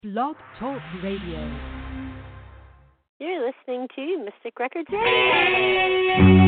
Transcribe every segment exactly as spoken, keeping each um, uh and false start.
Blog Talk Radio. You're listening to Mystic Records Radio.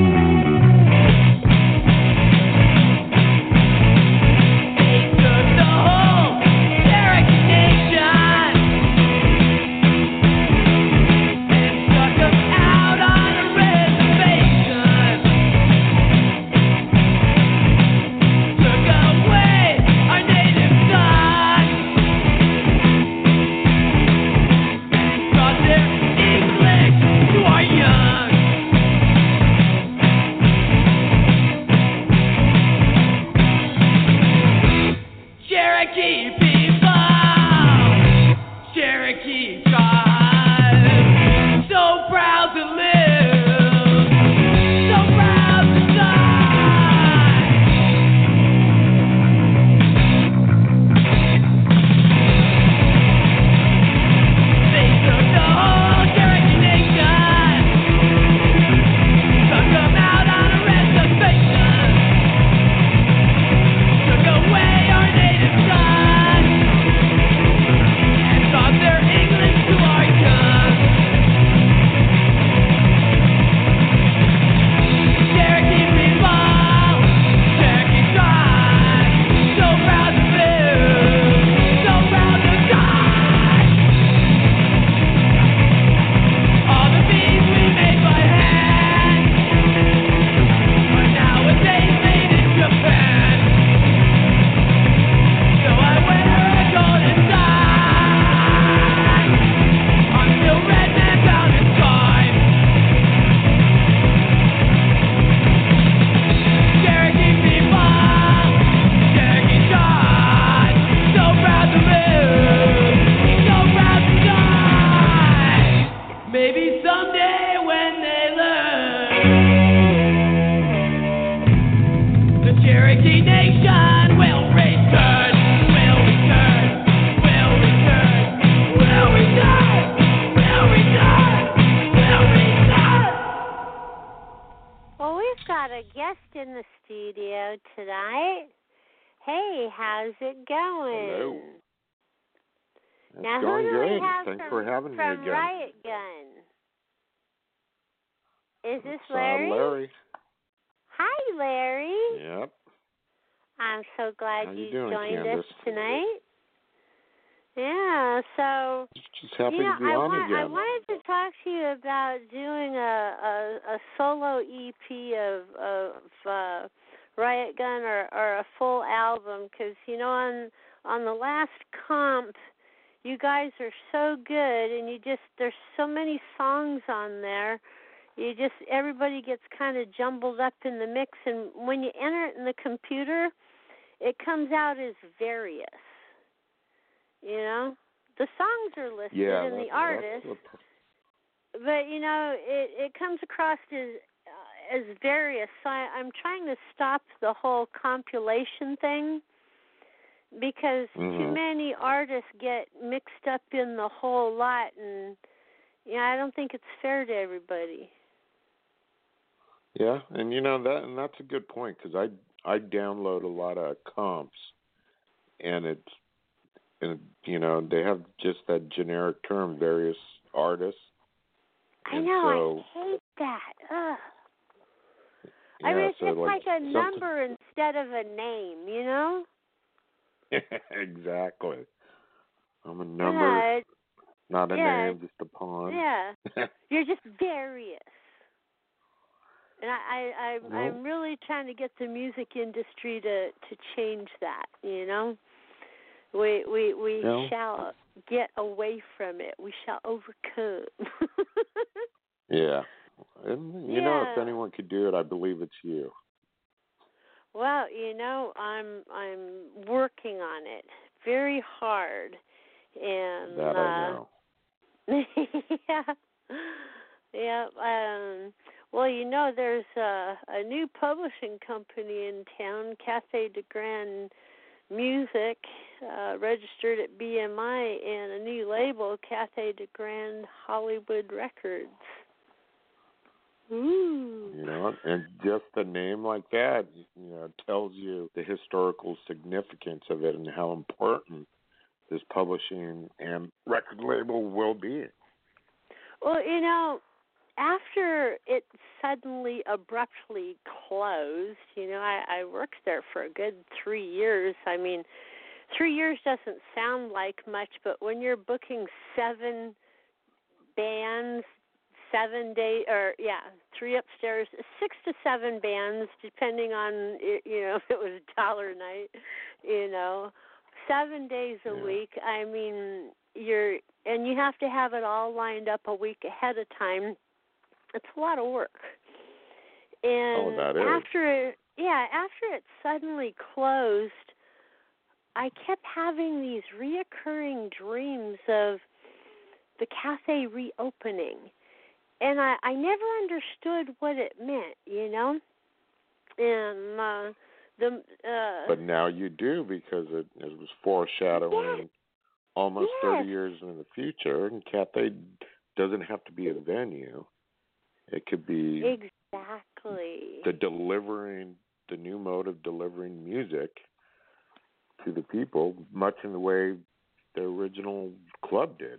Jumbled up in the mix, and when you enter it in the computer, it comes out as various. You know, the songs are listed yeah, and the artists, the... but you know, it it comes across as uh, as various. So I, I'm trying to stop the whole compilation thing because mm-hmm. too many artists get mixed up in the whole lot, and you know, I don't think it's fair to everybody. Yeah, and you know that, and that's a good point because I I download a lot of comps, and it's, and you know they have just that generic term, various artists. I know, so, I hate that. Ugh. Yeah, I mean, it's so just like, like a number instead of a name, you know? Exactly. I'm a number, yeah, not a yeah, name, just a pawn. Yeah, you're just various. And I, I, I, well, I'm really trying to get the music industry to, to change that, you know? We we, we yeah. shall get away from it. We shall overcome. yeah. And, you yeah. know, if anyone could do it, I believe it's you. Well, you know, I'm I'm working on it very hard. And that I know. Uh, yeah. Yeah, um, well, you know, there's a, a new publishing company in town, Cathay de Grand Music, uh, registered at B M I, and a new label, Cathay de Grand Hollywood Records. Ooh. You know, and just the name like that, you know, tells you the historical significance of it and how important this publishing and record label will be. Well, you know, after it suddenly abruptly closed, you know, I, I worked there for a good three years. I mean, three years doesn't sound like much, but when you're booking seven bands, seven day, or yeah, three upstairs, six to seven bands, depending on, you know, if it was dollar night, you know, seven days a Yeah. week. I mean, you're, and you have to have it all lined up a week ahead of time. It's a lot of work. And Oh, that is. after, yeah, after it suddenly closed, I kept having these reoccurring dreams of the cafe reopening. And I, I never understood what it meant, you know? And uh, the uh, But now you do, because it, it was foreshadowing yes, almost yes. thirty years in the future. And cafe doesn't have to be a venue. It could be exactly the delivering, the new mode of delivering music to the people, much in the way the original club did.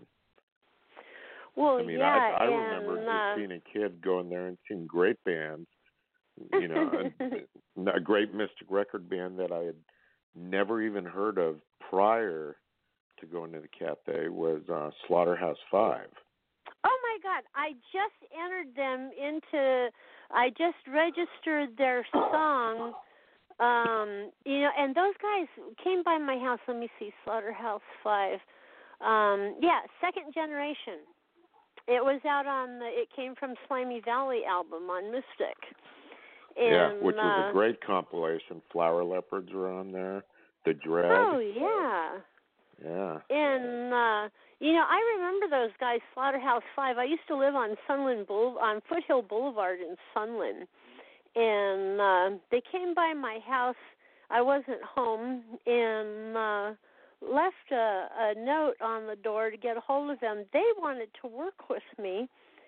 Well, I mean, yeah, I, I and, remember just uh, being a kid going there and seeing great bands. You know, a, a great Mystic record band that I had never even heard of prior to going to the cafe was uh, Slaughterhouse Five. oh my God! I just entered them into. I just registered their song. Um, you know, and those guys came by my house. Let me see, Slaughterhouse Five. Um, yeah, Second Generation. It was out on the. It came from Slimy Valley album on Mystic. And, yeah, which was uh, a great compilation. Flower Leopards were on there. The Dread. Oh yeah. Yeah. And uh, you know, I remember those guys, Slaughterhouse Five. I used to live on Sunland Boulevard, on Foothill Boulevard in Sunland, and uh, they came by my house. I wasn't home, and uh, left a, a note on the door to get a hold of them. They wanted to work with me,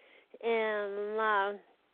and uh,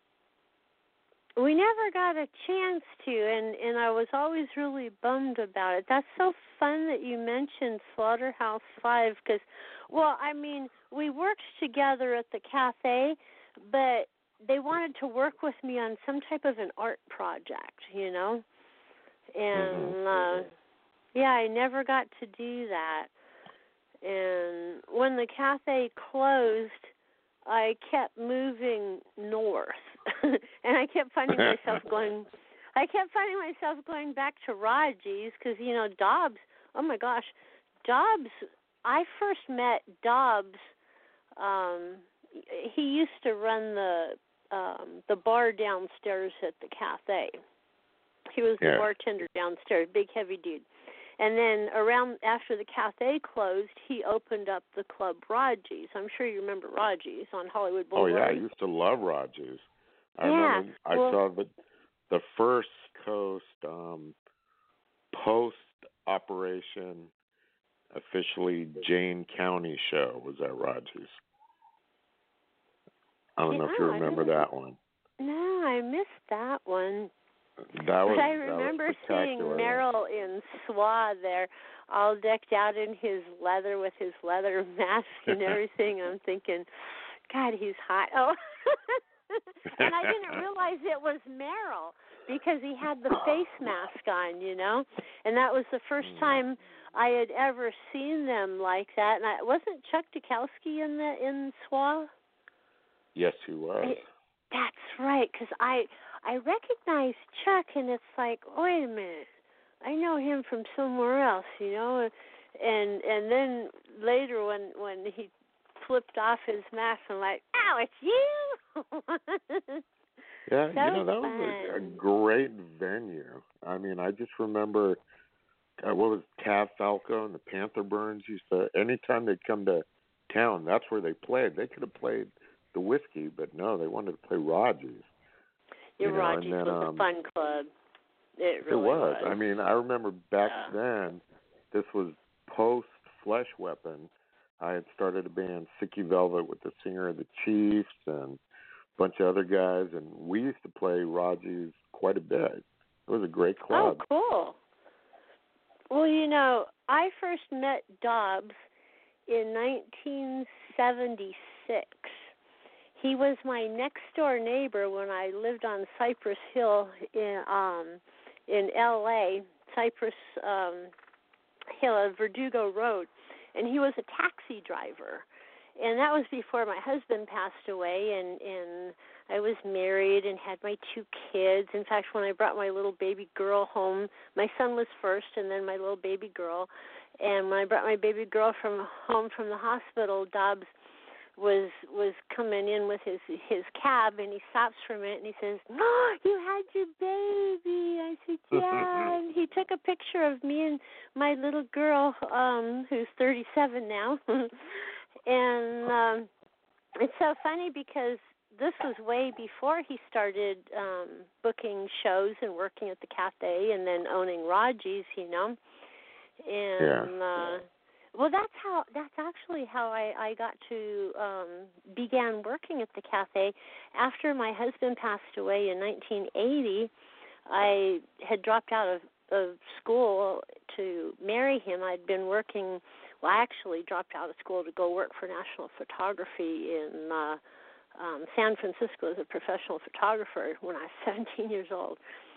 we never got a chance to, and, and I was always really bummed about it. That's so fun that you mentioned Slaughterhouse Five, because, well, I mean, we worked together at the cafe, but they wanted to work with me on some type of an art project, you know? And, Mm-hmm. uh, yeah, I never got to do that. And when the cafe closed, I kept moving north, and I kept finding myself going. I kept finding myself going back to Raji's because you know Dobbs. Oh my gosh, Dobbs. I first met Dobbs. Um, he used to run the um, the bar downstairs at the cafe. He was the yeah. bartender downstairs, big heavy dude. And then around after the cafe closed, he opened up the club Raji's. I'm sure you remember Raji's on Hollywood Boulevard. Oh yeah, I used to love Raji's. I yeah, remember I well, saw the the first Coast um, post operation officially Jane County show was at Raji's. I don't yeah, know if you I remember don't- that one. No, I missed that one. That was But I that remember was seeing spectacular. Merrill in S W A there, all decked out in his leather with his leather mask and everything. I'm thinking, God, he's hot. Oh, and I didn't realize it was Merrill because he had the face mask on, you know. And that was the first time I had ever seen them like that. And I, wasn't Chuck Dukowski in the in S W A? Yes, he was. I, that's right, because I I recognized Chuck, and it's like, wait a minute, I know him from somewhere else, you know. And and then later when when he flipped off his mask, I'm like, oh, it's you. Yeah, so you know, that was a, a great venue. I mean, I just remember, uh, what was Tav Falco and the Panther Burns used to, anytime they'd come to town, that's where they played. They could have played the Whiskey, but no, they wanted to play Raji's. Your you know, Raji's and then, was um, a fun club. It really it was. was. I mean, I remember back Yeah. then, this was post Flesh Weapon. I had started a band, Sicky Velvet, with the singer of the Chiefs and a bunch of other guys, and we used to play Raji's quite a bit. It was a great club. Oh, cool. Well, you know, I first met Dobbs in nineteen seventy-six. He was my next door neighbor when I lived on Cypress Hill in um in L A, Cypress um Hill, uh, Verdugo Road, and he was a taxi driver. And that was before my husband passed away, and and I was married and had my two kids. In fact, when I brought my little baby girl home, my son was first and then my little baby girl. And when I brought my baby girl from home from the hospital, Dobbs was was coming in with his his cab, and he stops for a minute and he says, "Oh, you had your baby." I said, "Yeah." And he took a picture of me and my little girl, um, who's thirty-seven now. And um, it's so funny because this was way before he started um, booking shows and working at the cafe and then owning Raji's, you know. And yeah. uh, well, that's how. That's actually how I, I got to um, began working at the cafe. After my husband passed away in nineteen eighty, I had dropped out of, of school to marry him. I'd been working. Well, I actually dropped out of school to go work for National Photography in uh, um, San Francisco as a professional photographer when I was seventeen years old.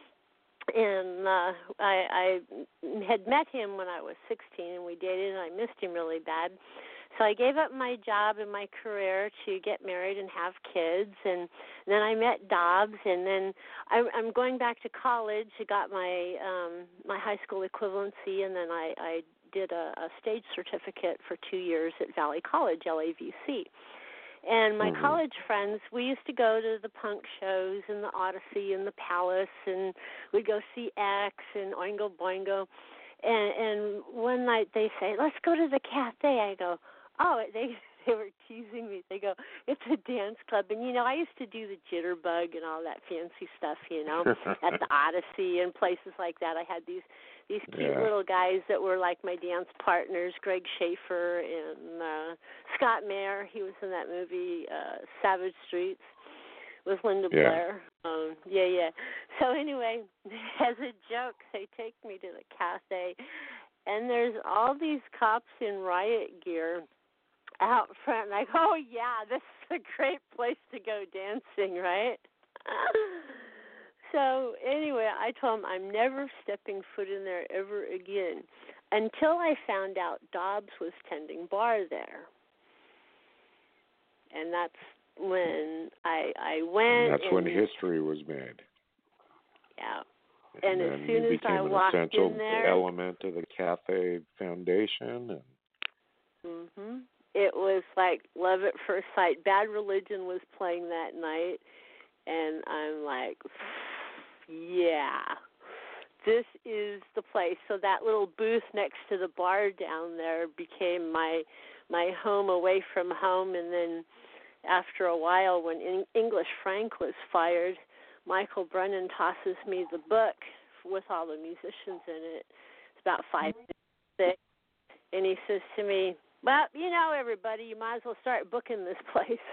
And uh, I, I had met him when I was sixteen, and we dated, and I missed him really bad. So I gave up my job and my career to get married and have kids, and then I met Dobbs, and then I, I'm going back to college. I got my um, my high school equivalency, and then I, I did a, a stage certificate for two years at Valley College, L A V C. And my mm-hmm. college friends, we used to go to the punk shows and the Odyssey and the Palace, and we'd go see X and Oingo Boingo. And, and one night they say, "Let's go to the cafe." I go, "Oh," they they were teasing me. They go, "It's a dance club." And, you know, I used to do the jitterbug and all that fancy stuff, you know, at the Odyssey and places like that. I had these these cute yeah. little guys that were like my dance partners, Greg Schaefer and uh, Scott Mayer. He was in that movie, uh, Savage Streets, with Linda yeah. Blair. Um, yeah, yeah. So anyway, as a joke, they take me to the cafe, and there's all these cops in riot gear out front. And I go, "Oh, yeah, this is a great place to go dancing, right?" So anyway, I told him I'm never stepping foot in there ever again until I found out Dobbs was tending bar there. And that's when I I went. And that's and, when history was made. Yeah. And, and as soon as I an walked essential in there, element of the Cafe Foundation. And mhm. It was like love at first sight. Bad Religion was playing that night, and I'm like, yeah, this is the place. So that little booth next to the bar down there became my my home away from home. And then after a while, when In- English Frank was fired, Michael Brennan tosses me the book with all the musicians in it. It's about five minutes thick, and he says to me, "Well, you know, everybody, you might as well start booking this place."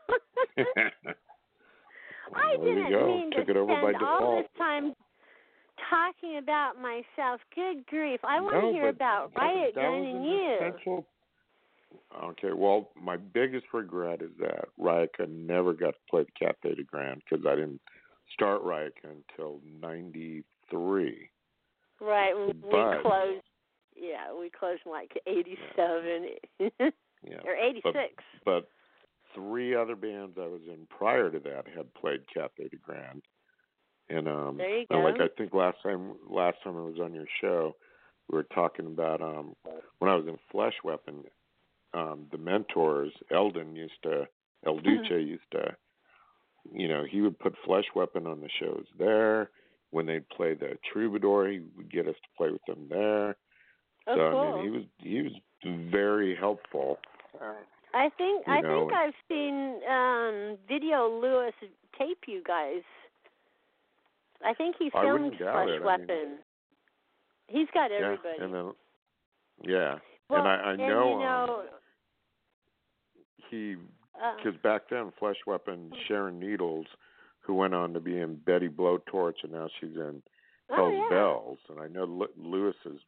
I there didn't you go. mean Took to it over spend by all default. this time talking about myself. Good grief. I want no, to hear about that, Riot that Gun was and an you. Essential... Okay, well, my biggest regret is that Riot Gun never got to play the Cafe de Grand because I didn't start Riot Gun until ninety-three. Right, we, but, we closed. Yeah, we closed in like eighty-seven yeah, or eighty-six. But, but three other bands I was in prior to that had played Cafe de Grand. And um there you go. and like I think last time last time I was on your show, we were talking about um when I was in Flesh Weapon, um the mentors, Eldon used to El Duce used to, you know, he would put Flesh Weapon on the shows there. When they'd play the Troubadour, he would get us to play with them there. Oh, so cool. I mean he was he was very helpful. I think you I know, think I've seen um video Lewis tape you guys. I think he I filmed wouldn't doubt Flesh it. Weapon. I mean, He's got everybody. Yeah, and then, yeah. well, and I, I and know, you know um, he, uh, because back then, Flesh Weapon, Sharon Needles, who went on to be in Betty Blowtorch, and now she's in oh, Hell's yeah. Bells. And I know Lewis is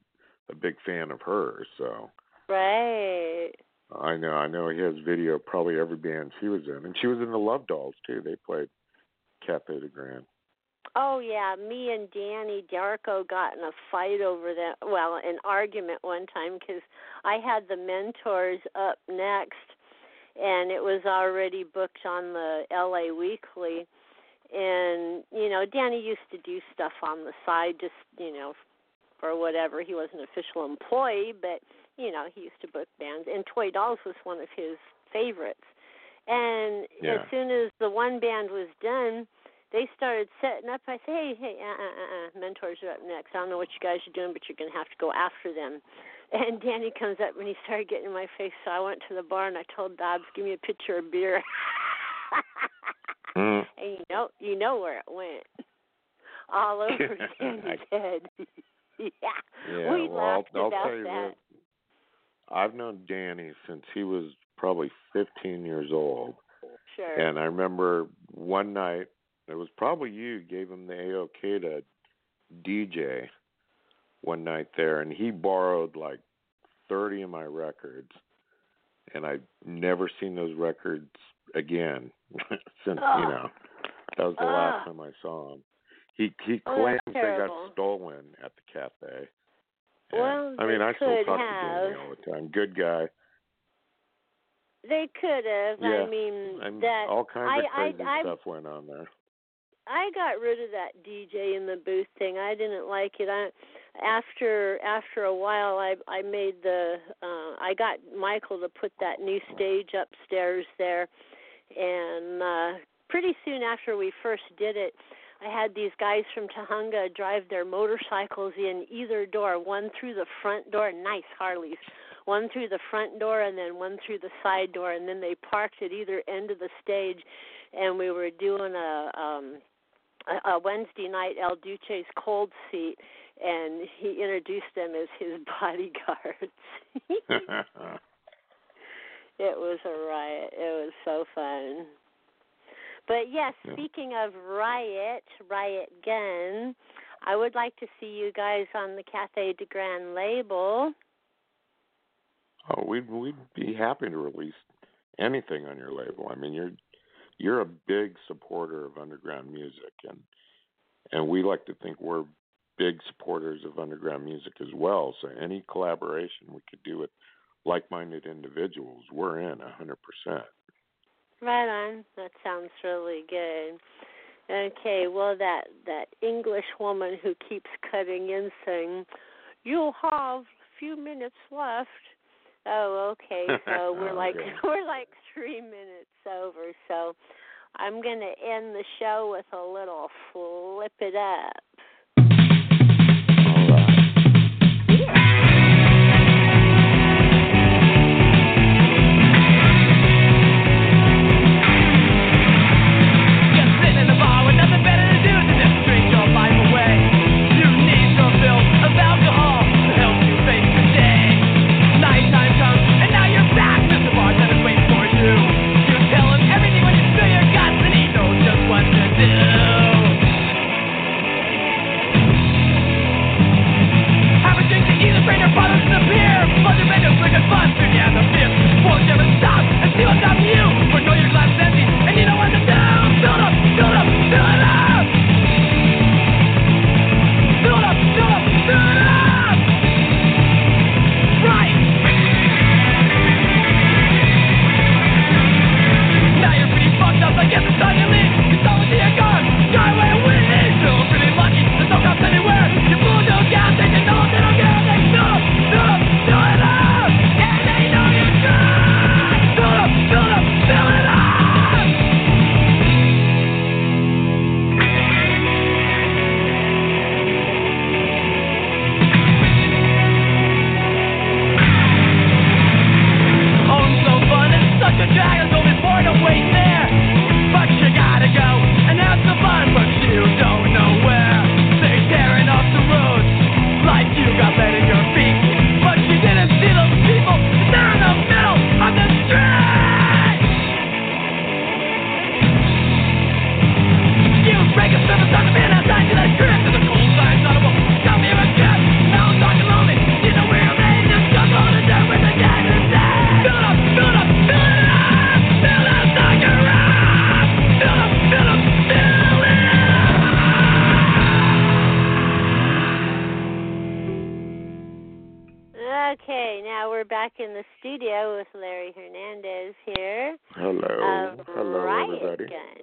a big fan of hers. So right. I know, I know he has video of probably every band she was in, and she was in the Love Dolls too. They played Cafe de Grand. Oh yeah, me and Danny Darko got in a fight over that. Well, an argument one time because I had the Mentors up next, and it was already booked on the L A Weekly. And you know, Danny used to do stuff on the side, just you know, for whatever. He wasn't an official employee, but you know, he used to book bands. And Toy Dolls was one of his favorites. And yeah. as soon as the one band was done, they started setting up. I said, hey, hey, uh, uh, uh, Mentors are up next. I don't know what you guys are doing, but you're going to have to go after them. And Danny comes up and he started getting in my face. So I went to the bar and I told Dobbs, give me a pitcher of beer. mm. And you know, you know where it went. All over Danny's head. yeah. yeah. We well, laughed I'll, I'll about tell you that. this. I've known Danny since he was probably fifteen years old. Sure. And I remember one night, it was probably you, gave him the A-OK to D J one night there, and he borrowed like thirty of my records, and I've never seen those records again since, oh. you know, that was the oh. last time I saw him. He he oh, claims they terrible. got stolen at the cafe. And, well, I mean, I still could talk have. to Danny all the time. Good guy. They could have. Yeah. I mean, I mean, that all kinds I, of crazy I, I, stuff went on there. I got rid of that D J in the booth thing. I didn't like it. I after after a while, I I made the uh, I got Michael to put that new stage upstairs there, and uh, pretty soon after we first did it, I had these guys from Tahunga drive their motorcycles in either door, one through the front door, nice Harleys, one through the front door and then one through the side door, and then they parked at either end of the stage, and we were doing a um, a, a Wednesday night El Duce's Cold Seat, and he introduced them as his bodyguards. It was a riot. It was so fun. But, yes, yeah. Speaking of Riot, Riot Gun, I would like to see you guys on the Cafe de Grand label. Oh, we'd, we'd be happy to release anything on your label. I mean, you're you're a big supporter of underground music, and and we like to think we're big supporters of underground music as well. So any collaboration we could do with like-minded individuals, we're in one hundred percent. Right on. That sounds really good. Okay, well, that, that English woman who keeps cutting in saying, you'll have a few minutes left. Oh, okay. So we're like okay. we're like three minutes over. So I'm going to end the show with a little flip it up. Everything when you spill your guts and he knows just what to do. back in the studio with Larry Hernandez here. Hello. Of Hello, Riot everybody. Gun.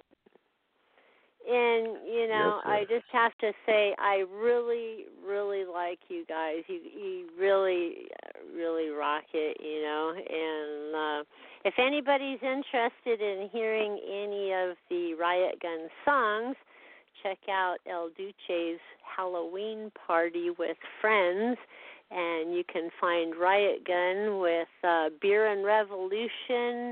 And, you know, Yes, yes. I just have to say I really, really like you guys. You you really, really rock it, you know. And uh, if anybody's interested in hearing any of the Riot Gun songs, check out El Duce's Halloween Party with Friends. And you can find Riot Gun with uh, Beer and Revolution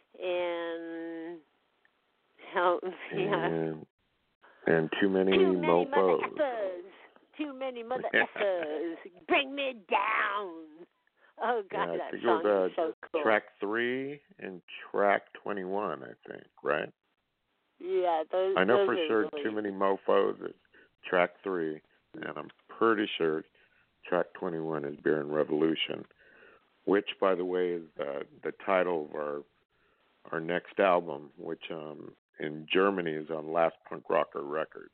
and, how, yeah. And, and too many Too many mofos. mother effers. Too many mother effers. Bring me down. Oh, God, yeah, I that think song it was, uh, is so cool. track three and track twenty-one, I think, right? Yeah, those I know those for are sure really... Too Many Mofos is track three, and I'm pretty sure track twenty-one is Beer and Revolution, which, by the way, is uh, the title of our our next album, which um, in Germany is on Last Punk Rocker Records.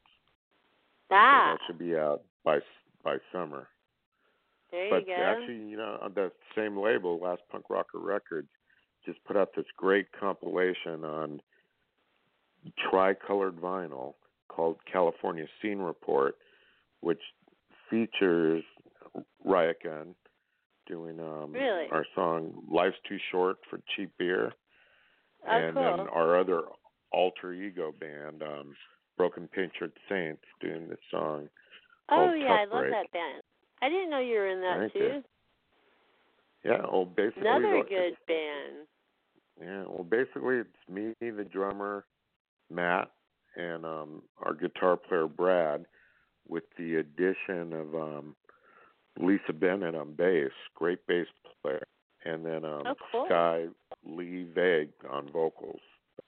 Ah. So that should be out by by summer. There but you go. actually, you know, on the same label, Last Punk Rocker Records, just put out this great compilation on tricolored vinyl called California Scene Report, which features Riot Gun doing um, really? our song Life's Too Short for Cheap Beer. Oh, and cool. then our other alter ego band, um, Broken Painted Saints, doing this song called Oh, yeah, Tough I love Break. that band. I didn't know you were in that, Thank too. you. Yeah, well, basically... Another the, good band. Yeah, well, basically it's me, the drummer, Matt, and um, our guitar player, Brad, with the addition of um, Lisa Bennett on bass, great bass player, and then um, oh, cool. Sky Lee Vague on vocals.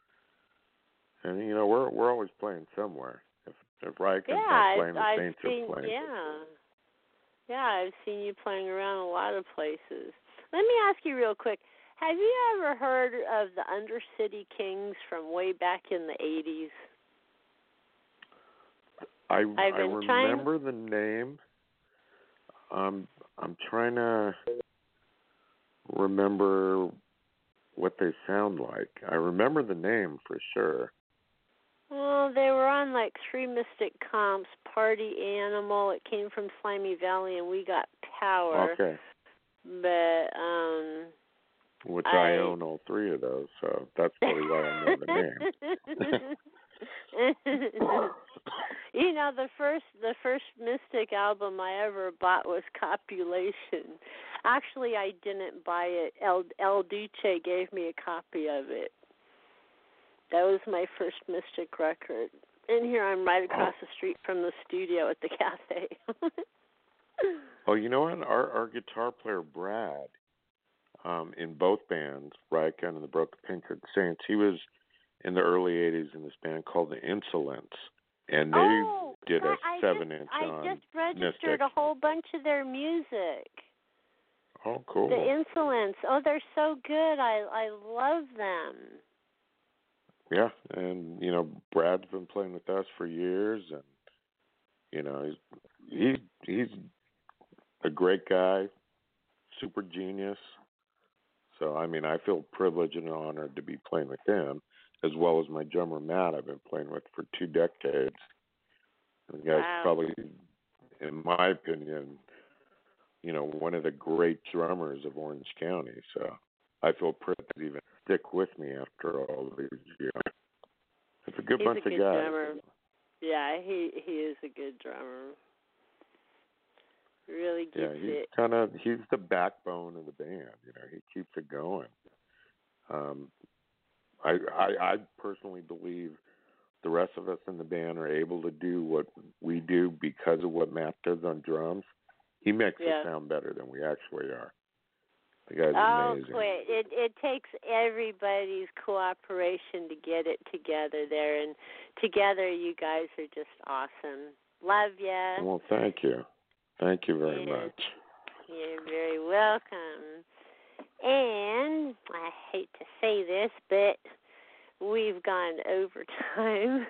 And, you know, we're we're always playing somewhere. If, if Riot Gun's yeah, not playing, I've, the I've Saints seen, are playing. Yeah. Yeah, I've seen you playing around a lot of places. Let me ask you real quick. Have you ever heard of the Undercity Kings from way back in the eighties? I, I've I been remember trying... the name. Um, I'm trying to remember what they sound like. I remember the name for sure. Well, they were on like Three Mystic Comps, Party Animal. It came from Slimy Valley, and We Got Power. Okay. But, um... Which I, I own all three of those, so that's probably why I know the name. You know, the first the first Mystic album I ever bought was Copulation. Actually, I didn't buy it. El, El Duce gave me a copy of it. That was my first Mystic record. And here I'm right across oh. the street from the studio at the cafe. Oh, you know what? Our our guitar player, Brad, um, in both bands, Riot Gun and the Broken Painted Saints, he was in the early eighties in this band called The Insolents. And they oh, did a I seven-inch just, on I just registered Mystic. a whole bunch of their music. Oh, cool. The Insolents. Oh, they're so good. I I love them. Yeah, and, you know, Brad's been playing with us for years, and, you know, he's, he's, he's a great guy, super genius. So, I mean, I feel privileged and honored to be playing with him, as well as my drummer, Matt, I've been playing with for two decades. And the guy's Wow. probably, in my opinion, you know, one of the great drummers of Orange County. So I feel privileged to even stick with me after all these years. It's a good He's bunch a good of guys. drummer. Yeah, he he is a good drummer. Really gets Yeah, he's it. kind of he's the backbone of the band. You know, he keeps it going. Um, I, I I personally believe the rest of us in the band are able to do what we do because of what Matt does on drums. He makes Yeah. us sound better than we actually are. The guy's Oh, amazing. quit. It it takes everybody's cooperation to get it together there, and together you guys are just awesome. Love ya. Well, thank you. Thank you very Yeah. much. You're very welcome. And I hate to say this, but we've gone over time.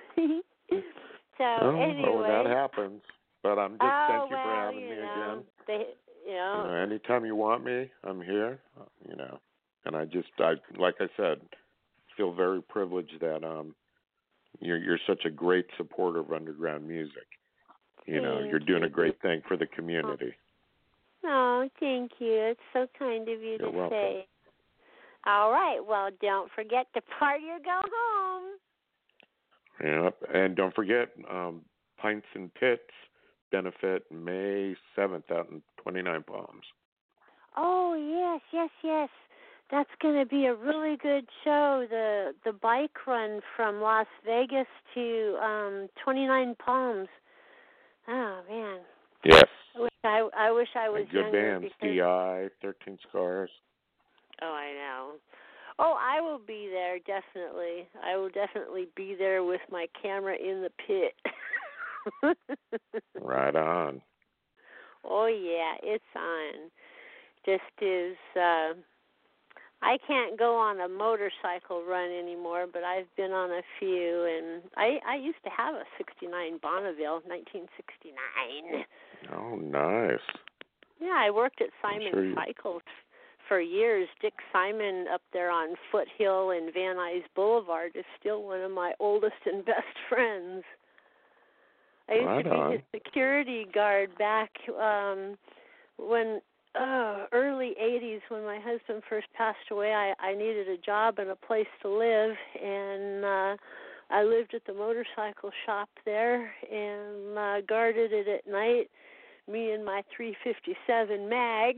so oh, anyway, well, that happens. But I'm just oh, thank you well, for having you me know, again. They, Yeah. You know, anytime you want me, I'm here. You know, and I just, I like I said, feel very privileged that um, you're you're such a great supporter of underground music. You know, Thank you're doing you. a great thing for the community. Oh, thank you. It's so kind of you You're to welcome. say. All right. Well, don't forget to party or go home. Yep, and don't forget, um, Pints and Pits benefit May seventh out in twenty-nine Palms. Oh, yes, yes, yes. That's going to be a really good show. The the bike run from Las Vegas to um, twenty-nine Palms. Oh man. Yes. I wish I, I wish I was And good younger. bands, Because, D I, thirteen Scars. Oh, I know. Oh, I will be there, definitely. I will definitely be there with my camera in the pit. Right on. Oh, yeah, it's on. Just is, uh, I can't go on a motorcycle run anymore, but I've been on a few, and I, I used to have a sixty-nine Bonneville, nineteen sixty-nine. Oh, nice. Yeah, I worked at Simon sure you... Cycles for years. Dick Simon up there on Foothill and Van Nuys Boulevard is still one of my oldest and best friends. I used right to be on. his security guard back um, when uh, early eighties when my husband first passed away. I, I needed a job and a place to live, and uh, I lived at the motorcycle shop there and uh, guarded it at night. Me and my three fifty-seven mag.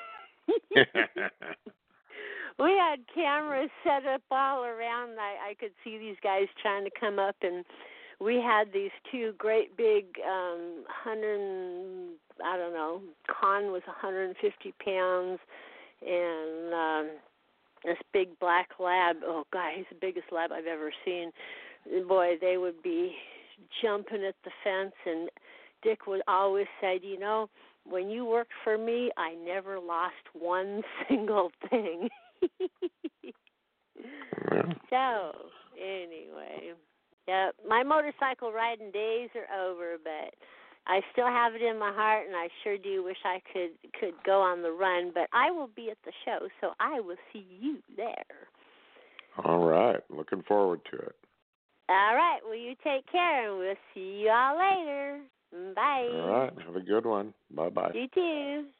We had cameras set up all around. I, I could see these guys trying to come up, and we had these two great big um, hundred. I don't know. Con was one hundred fifty pounds, and um, this big black lab. Oh God, he's the biggest lab I've ever seen. Boy, they would be jumping at the fence, and Dick would always say, you know, when you worked for me, I never lost one single thing. Yeah. So, anyway, yeah, my motorcycle riding days are over, but I still have it in my heart, and I sure do wish I could, could go on the run, but I will be at the show, so I will see you there. All right. Looking forward to it. All right. Well, you take care, and we'll see you all later. Bye. All right. Have a good one. Bye-bye. You too.